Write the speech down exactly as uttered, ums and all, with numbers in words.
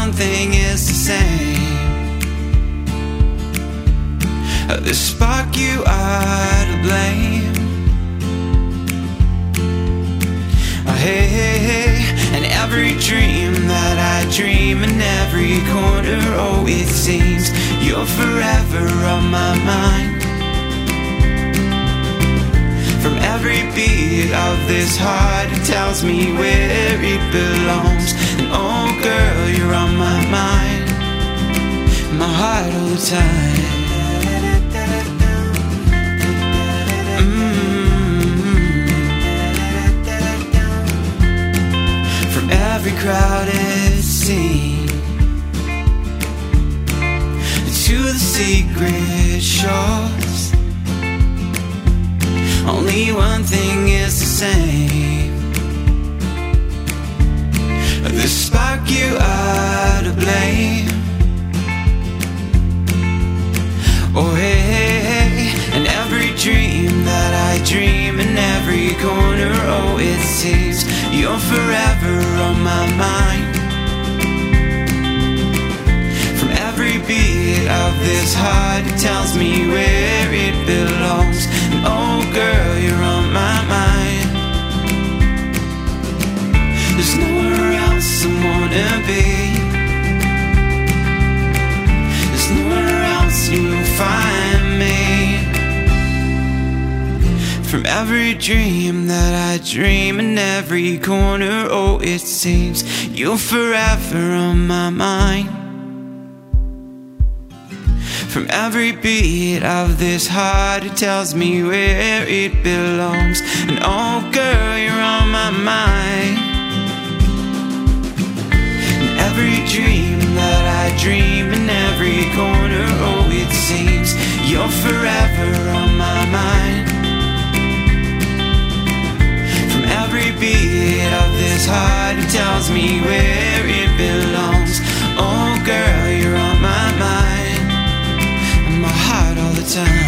one thing is the same. The spark, you are to blame. Hey, hey, hey. And every dream that I dream in every corner, oh, it seems you're forever on my mind. From every beat of this heart, it tells me where it belongs. And oh girl, you're on my mind, my heart all the time. mm-hmm. From every crowded scene to the secret shores, only one thing is the same. The spark, you are to blame. Oh hey, hey, hey. And every dream that I dream in every corner, oh it seems you're forever on my mind. From every beat of this heart, it tells me where it belongs. And oh girl, you're on my mind. There's nowhere else I wanna be. There's nowhere else you'll find me. From every dream that I dream in every corner, oh it seems you're forever on my mind. From every beat of this heart, it tells me where it belongs. And oh girl, you're on my mind. And every dream that I dream in every corner, oh it seems you're forever on my mind. From every beat of this heart, it tells me where it belongs. Oh girl, you're on my mind, my heart all the time.